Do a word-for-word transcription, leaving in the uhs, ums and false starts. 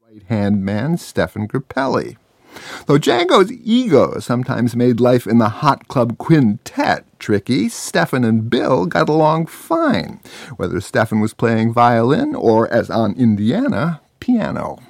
right-hand man Stefan Grappelli. Though Django's ego sometimes made life in the Hot Club Quintet tricky, Stefan and Bill got along fine, whether Stefan was playing violin or, as on Indiana, piano.